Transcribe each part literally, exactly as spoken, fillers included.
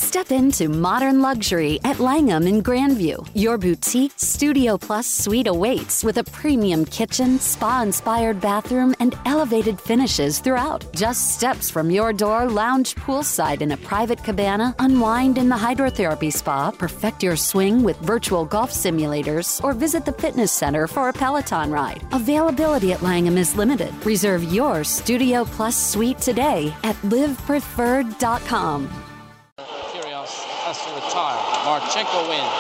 Step into modern luxury at Langham in Grandview. Your boutique Studio Plus suite awaits with a premium kitchen, spa-inspired bathroom, and elevated finishes throughout. Just steps from your door, lounge poolside in a private cabana, unwind in the hydrotherapy spa, perfect your swing with virtual golf simulators, or visit the fitness center for a Peloton ride. Availability at Langham is limited. Reserve your Studio Plus suite today at live preferred dot com. Kyrgios has to retire. Marchenko wins.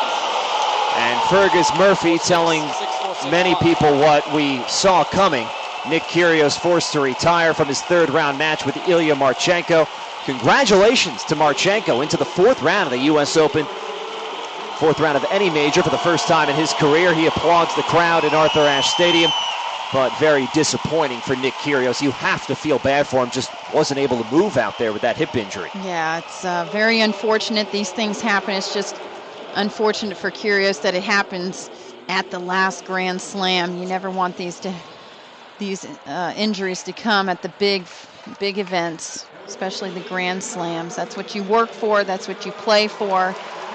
And Fergus Murphy telling many people what we saw coming. Nick Kyrgios forced to retire from his third round match with Ilya Marchenko. Congratulations to Marchenko into the fourth round of the U S Open. Fourth round of any major for the first time in his career. He applauds the crowd in Arthur Ashe Stadium. But very disappointing for Nick Kyrgios. You have to feel bad for him. Just wasn't able to move out there with that hip injury. Yeah, it's uh, very unfortunate these things happen. It's just unfortunate for Kyrgios that it happens at the last Grand Slam. You never want these to these uh, injuries to come at the big, big events, especially the Grand Slams. That's what you work for. That's what you play for.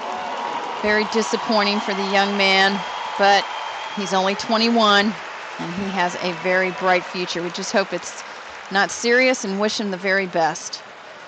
Very disappointing for the young man, but he's only twenty-one. And he has a very bright future. We just hope it's not serious and wish him the very best.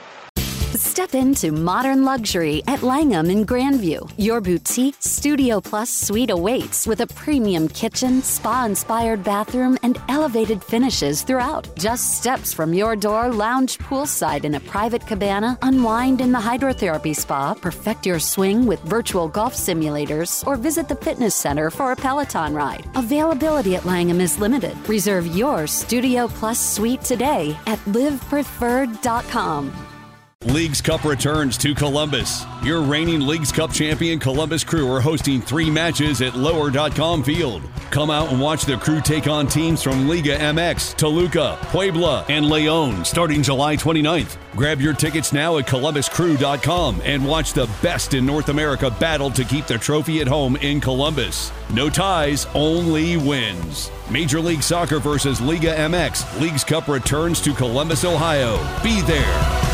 Step into modern luxury at Langham in Grandview. Your boutique Studio Plus suite awaits with a premium kitchen, spa-inspired bathroom, and elevated finishes throughout. Just steps from your door, lounge poolside in a private cabana, unwind in the hydrotherapy spa, perfect your swing with virtual golf simulators, or visit the fitness center for a Peloton ride. Availability at Langham is limited. Reserve your Studio Plus suite today at live preferred dot com. Leagues Cup returns to Columbus. Your reigning Leagues Cup champion Columbus Crew are hosting three matches at lower dot com Field. Come out and watch the Crew take on teams from Liga M X, Toluca, Puebla, and León starting July twenty-ninth. Grab your tickets now at columbus crew dot com and watch the best in North America battle to keep the trophy at home in Columbus. No ties, only wins. Major League Soccer versus Liga M X. Leagues Cup returns to Columbus, Ohio. Be there.